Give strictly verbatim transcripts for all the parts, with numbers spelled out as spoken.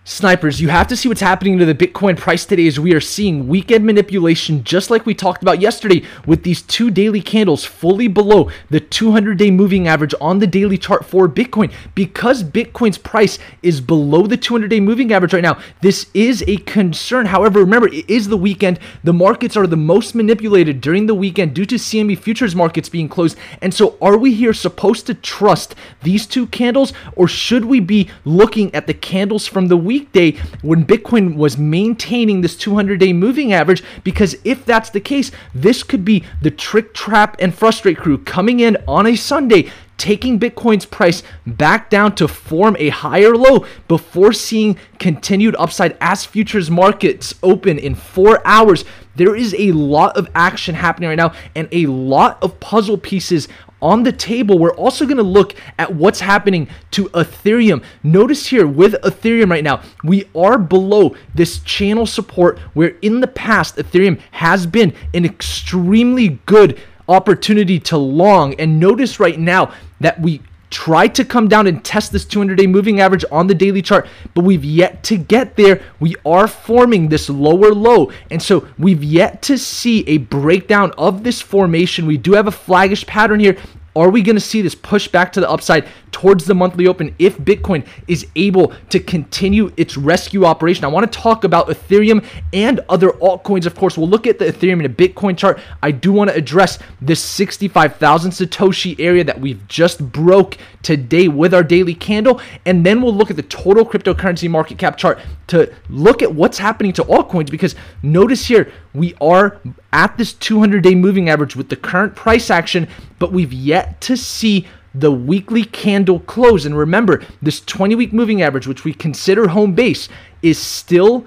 Snipers, you have to see what's happening to the Bitcoin price today as we are seeing weekend manipulation just like we talked about yesterday with these two daily candles fully below the two hundred day moving average on the daily chart for Bitcoin. Because Bitcoin's price is below the two hundred day moving average right now, this is a concern. However, remember, it is the weekend. The markets are the most manipulated during the weekend due to C M E futures markets being closed. And so are we here supposed to trust these two candles, or should we be looking at the candles from the weekend? Weekday when Bitcoin was maintaining this two hundred day moving average? Because if that's the case, this could be the trick, trap, and frustrate crew coming in on a Sunday, taking Bitcoin's price back down to form a higher low before seeing continued upside as futures markets open in four hours. There is a lot of action happening right now and a lot of puzzle pieces on the table. We're also going to look at what's happening to Ethereum. Notice here with Ethereum right now, we are below this channel support where in the past Ethereum has been an extremely good opportunity to long. And notice right now that we tried to come down and test this two hundred day moving average on the daily chart, but we've yet to get there. We are forming this lower low, and so we've yet to see a breakdown of this formation. We do have a flaggish pattern here. Are we going to see this push back to the upside towards the monthly open if Bitcoin is able to continue its rescue operation? I want to talk about Ethereum and other altcoins. Of course, we'll look at the Ethereum and a Bitcoin chart. I do want to address this sixty-five thousand Satoshi area that we've just broke today with our daily candle. And then we'll look at the total cryptocurrency market cap chart to look at what's happening to altcoins, because notice here, we are at this two hundred day moving average with the current price action, but we've yet to see the weekly candle close. And remember, this twenty week moving average, which we consider home base, is still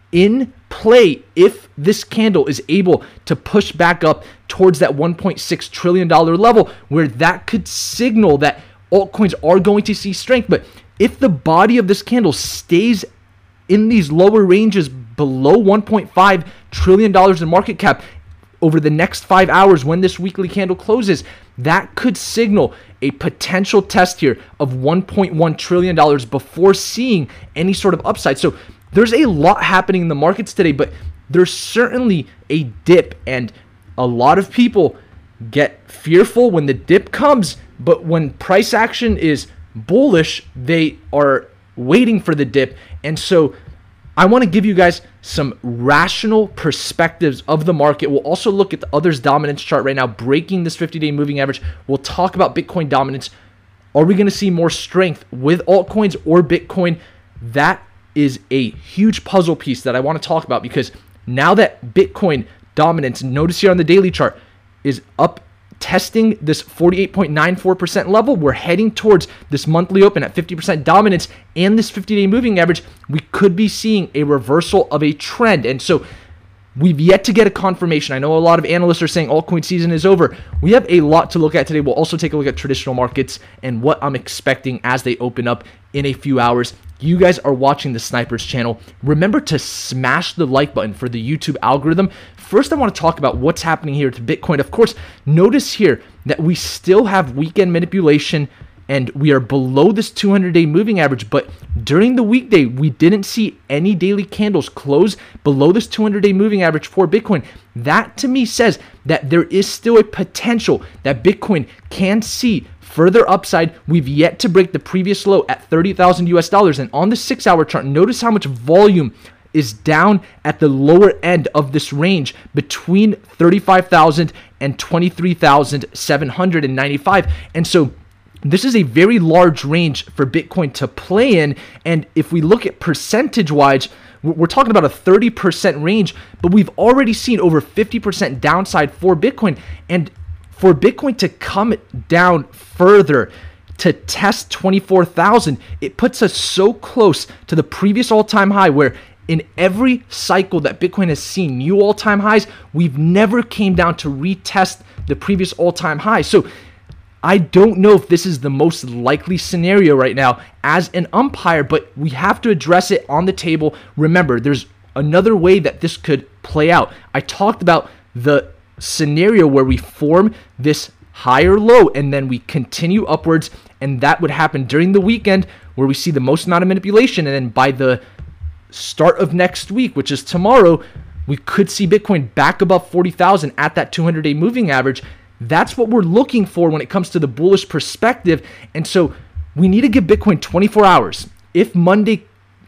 in play if this candle is able to push back up towards that one point six trillion dollars level, where that could signal that altcoins are going to see strength. But if the body of this candle stays in these lower ranges below one point five trillion dollars in market cap over the next five hours when this weekly candle closes, that could signal a potential test here of one point one trillion dollars before seeing any sort of upside. So there's a lot happening in the markets today, but there's certainly a dip, and a lot of people get fearful when the dip comes, but when price action is bullish, they are waiting for the dip. And so I want to give you guys some rational perspectives of the market. We'll also look at the others dominance chart right now, breaking this fifty day moving average. We'll talk about Bitcoin dominance. Are we going to see more strength with altcoins or Bitcoin? That is a huge puzzle piece that I want to talk about, because now that Bitcoin dominance, notice here on the daily chart, is up testing this forty-eight point nine four percent level, we're heading towards this monthly open at fifty percent dominance and this fifty day moving average. We could be seeing a reversal of a trend. And so we've yet to get a confirmation. I know a lot of analysts are saying altcoin season is over. We have a lot to look at today. We'll also take a look at traditional markets and what I'm expecting as they open up in a few hours. You guys are watching the Snipers channel. Remember to smash the like button for the YouTube algorithm. First, I want to talk about what's happening here to Bitcoin. Of course, notice here that we still have weekend manipulation and we are below this two hundred day moving average. But during the weekday, we didn't see any daily candles close below this two hundred day moving average for Bitcoin. That to me says that there is still a potential that Bitcoin can see further upside. We've yet to break the previous low at thirty thousand U S dollars. And on the six hour chart, notice how much volume is down at the lower end of this range between thirty-five thousand and twenty-three thousand seven hundred ninety-five. And so this is a very large range for Bitcoin to play in. And if we look at percentage wise, we're talking about a thirty percent range, but we've already seen over fifty percent downside for Bitcoin. And for Bitcoin to come down further to test twenty-four thousand, it puts us so close to the previous all-time high, where in every cycle that Bitcoin has seen new all-time highs, we've never came down to retest the previous all-time high. So I don't know if this is the most likely scenario right now as an umpire, but we have to address it on the table. Remember, there's another way that this could play out. I talked about the scenario where we form this higher low and then we continue upwards, and that would happen during the weekend where we see the most amount of manipulation, and then by the start of next week, which is tomorrow, we could see Bitcoin back above forty thousand at that two hundred day moving average. That's what we're looking for when it comes to the bullish perspective. And so we need to give Bitcoin twenty-four hours. If Monday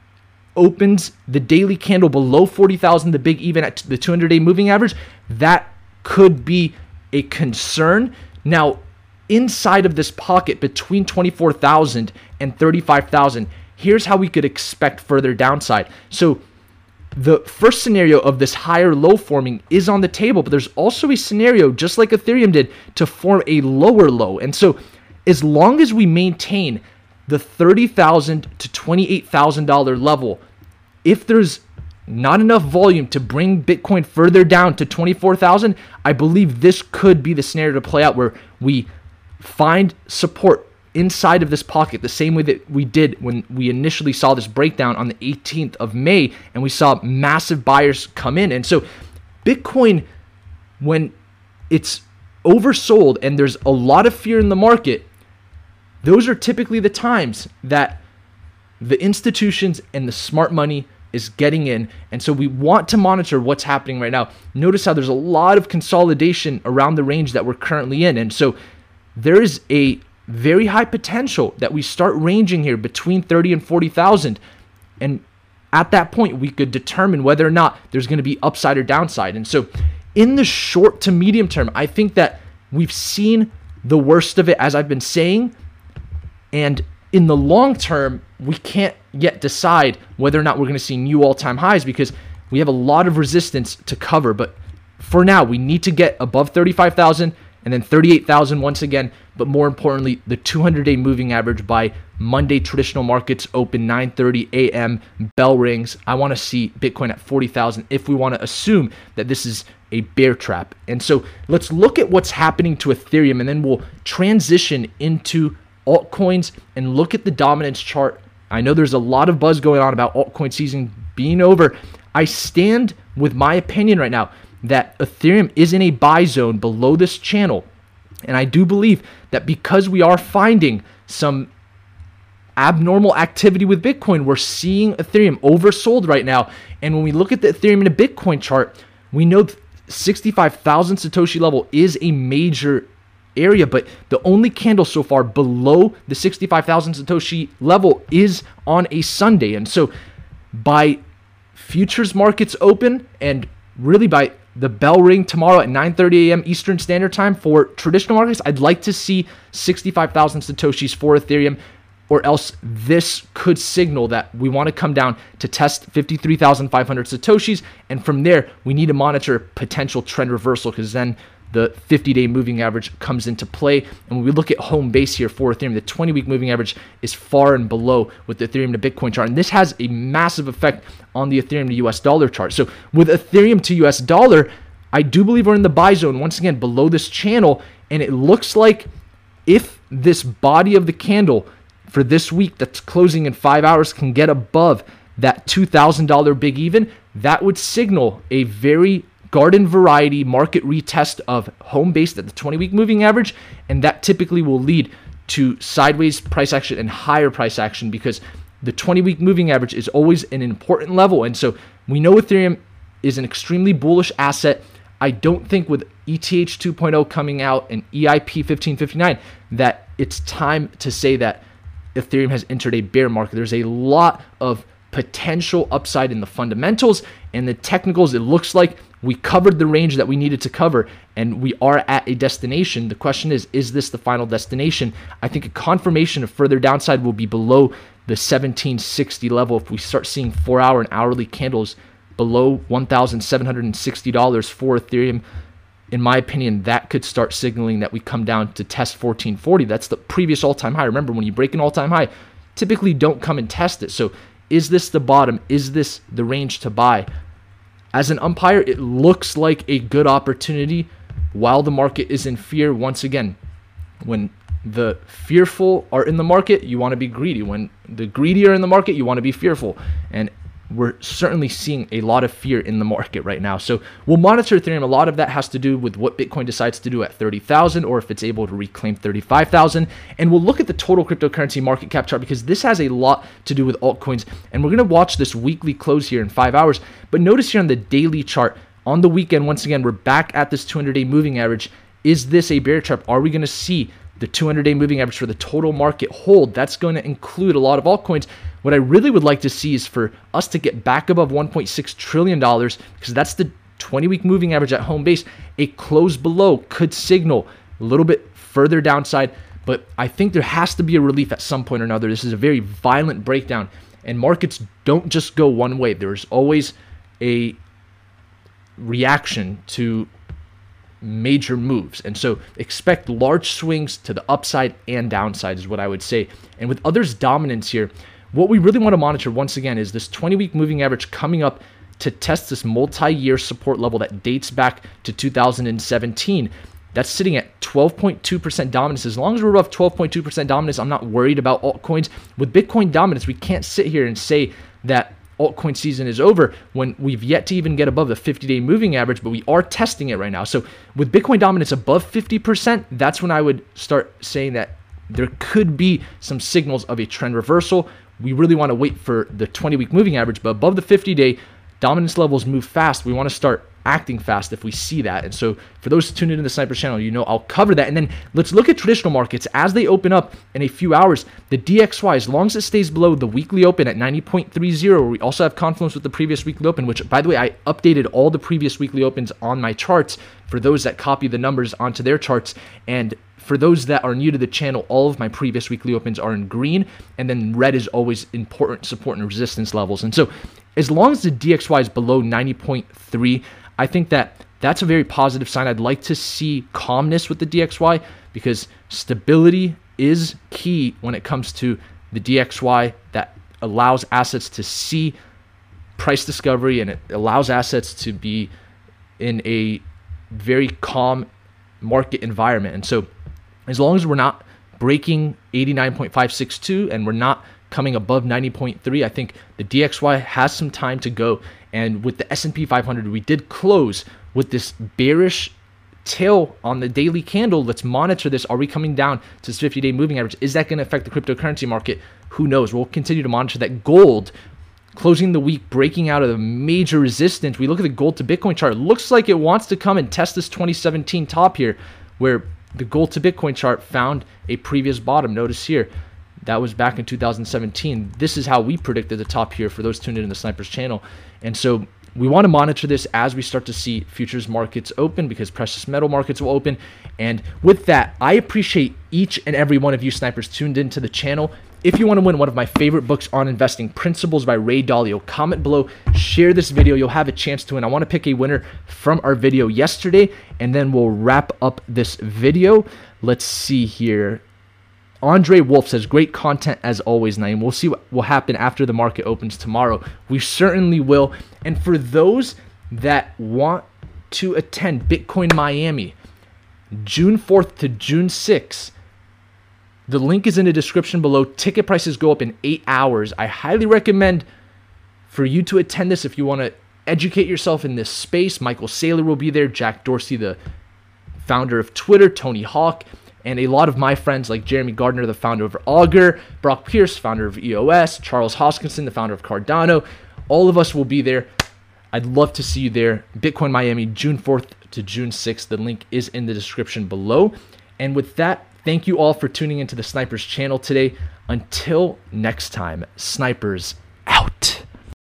opens the daily candle below forty thousand, the big even at the two hundred day moving average, that could be a concern. Now, inside of this pocket between twenty-four thousand and thirty-five thousand, here's how we could expect further downside. So the first scenario of this higher low forming is on the table, but there's also a scenario, just like Ethereum did, to form a lower low. And so as long as we maintain the thirty thousand to twenty-eight thousand dollar level, if there's not enough volume to bring Bitcoin further down to twenty-four thousand, I believe this could be the scenario to play out where we find support inside of this pocket, the same way that we did when we initially saw this breakdown on the eighteenth of May, and we saw massive buyers come in. And so Bitcoin, when it's oversold and there's a lot of fear in the market, those are typically the times that the institutions and the smart money is getting in. And so we want to monitor what's happening right now. Notice how there's a lot of consolidation around the range that we're currently in. And so there is a very high potential that we start ranging here between thirty and forty thousand. And at that point, we could determine whether or not there's going to be upside or downside. And so in the short to medium term, I think that we've seen the worst of it, as I've been saying. And in the long term, we can't yet decide whether or not we're going to see new all-time highs because we have a lot of resistance to cover. But for now, we need to get above thirty-five thousand and then thirty-eight thousand once again. But more importantly, the two hundred day moving average by Monday traditional markets open, nine thirty a m, bell rings. I want to see Bitcoin at forty thousand if we want to assume that this is a bear trap. And so let's look at what's happening to Ethereum, and then we'll transition into altcoins and look at the dominance chart. I know there's a lot of buzz going on about altcoin season being over. I stand with my opinion right now that Ethereum is in a buy zone below this channel. And I do believe that because we are finding some abnormal activity with Bitcoin, we're seeing Ethereum oversold right now. And when we look at the Ethereum in a Bitcoin chart, we know sixty-five thousand Satoshi level is a major area, but the only candle so far below the sixty-five thousand Satoshi level is on a Sunday. And so by futures markets open, and really by the bell ring tomorrow at nine thirty a m Eastern Standard Time for traditional markets, I'd like to see sixty-five thousand Satoshis for Ethereum, or else this could signal that we want to come down to test fifty-three thousand five hundred Satoshis. And from there, we need to monitor potential trend reversal, because then the fifty day moving average comes into play. And when we look at home base here for Ethereum, the twenty week moving average is far and below with the Ethereum to Bitcoin chart. And this has a massive effect on the Ethereum to U S dollar chart. So with Ethereum to U S dollar, I do believe we're in the buy zone once again below this channel. And it looks like if this body of the candle for this week that's closing in five hours can get above that two thousand dollar big even, that would signal a very garden variety market retest of home based at the twenty week moving average. And that typically will lead to sideways price action and higher price action, because the twenty week moving average is always an important level. And so we know Ethereum is an extremely bullish asset. I don't think with E T H two point oh coming out and E I P fifteen fifty-nine that it's time to say that Ethereum has entered a bear market. There's a lot of potential upside in the fundamentals and the technicals. It looks like we covered the range that we needed to cover, and we are at a destination. The question is, is this the final destination? I think a confirmation of further downside will be below the seventeen sixty level if we start seeing four hour and hourly candles below one thousand seven hundred sixty dollars for Ethereum. In my opinion, that could start signaling that we come down to test fourteen forty. That's the previous all-time high. Remember, when you break an all-time high, typically don't come and test it. So is this the bottom? Is this the range to buy? As an umpire, it looks like a good opportunity while the market is in fear. Once again, when the fearful are in the market, you want to be greedy. When the greedy are in the market, you want to be fearful. And we're certainly seeing a lot of fear in the market right now. So we'll monitor Ethereum. A lot of that has to do with what Bitcoin decides to do at thirty thousand, or if it's able to reclaim thirty-five thousand. And we'll look at the total cryptocurrency market cap chart, because this has a lot to do with altcoins. And we're going to watch this weekly close here in five hours. But notice here on the daily chart, on the weekend, once again, we're back at this two hundred day moving average. Is this a bear trap? Are we going to see the two hundred day moving average for the total market hold? That's going to include a lot of altcoins. What I really would like to see is for us to get back above one point six trillion dollars, because that's the twenty week moving average at home base. A close below could signal a little bit further downside, but I think there has to be a relief at some point or another. This is a very violent breakdown, and markets don't just go one way. There's always a reaction to major moves, and so expect large swings to the upside and downside is what I would say. And with others' dominance here, what we really want to monitor once again is this twenty week moving average coming up to test this multi-year support level that dates back to two thousand seventeen. That's sitting at twelve point two percent dominance. As long as we're above twelve point two percent dominance, I'm not worried about altcoins. With Bitcoin dominance, we can't sit here and say that altcoin season is over when we've yet to even get above the fifty day moving average, but we are testing it right now. So with Bitcoin dominance above fifty percent, that's when I would start saying that there could be some signals of a trend reversal. We really want to wait for the twenty week moving average, but above the fifty day, dominance levels move fast. We want to start acting fast if we see that. And so for those tuned into the Snipers channel, you know I'll cover that. And then let's look at traditional markets as they open up in a few hours. The D X Y, as long as it stays below the weekly open at ninety point three zero, we also have confluence with the previous weekly open, which, by the way, I updated all the previous weekly opens on my charts for those that copy the numbers onto their charts. And for those that are new to the channel, all of my previous weekly opens are in green, and then red is always important support and resistance levels. And so as long as the D X Y is below ninety point three, I think that that's a very positive sign. I'd like to see calmness with the D X Y, because stability is key when it comes to the D X Y. That allows assets to see price discovery, and it allows assets to be in a very calm market environment. And so as long as we're not breaking eighty-nine point five six two and we're not coming above ninety point three, I think the D X Y has some time to go. And with the S and P five hundred, we did close with this bearish tail on the daily candle. Let's monitor this. Are we coming down to this fifty day moving average? Is that going to affect the cryptocurrency market? Who knows? We'll continue to monitor that. Gold closing the week, breaking out of the major resistance. We look at the gold to Bitcoin chart. It looks like it wants to come and test this twenty seventeen top here, where the gold to Bitcoin chart found a previous bottom. Notice here, that was back in two thousand seventeen. This is how we predicted the top here for those tuned in the Snipers channel. And so we want to monitor this as we start to see futures markets open, because precious metal markets will open. And with that, I appreciate each and every one of you snipers tuned into the channel. If you want to win one of my favorite books on investing, Principles by Ray Dalio, comment below, share this video. You'll have a chance to win. I want to pick a winner from our video yesterday, and then we'll wrap up this video. Let's see here. Andre Wolf says, great content as always, Naeem. We'll see what will happen after the market opens tomorrow. We certainly will. And for those that want to attend Bitcoin Miami, June fourth to June sixth, the link is in the description below. Ticket prices go up in eight hours. I highly recommend for you to attend this if you want to educate yourself in this space. Michael Saylor will be there, Jack Dorsey, the founder of Twitter, Tony Hawk, and a lot of my friends like Jeremy Gardner, the founder of Augur, Brock Pierce, founder of E O S, Charles Hoskinson, the founder of Cardano. All of us will be there. I'd love to see you there. Bitcoin Miami, June fourth to June sixth. The link is in the description below. And with that, thank you all for tuning into the Snipers channel today. Until next time, snipers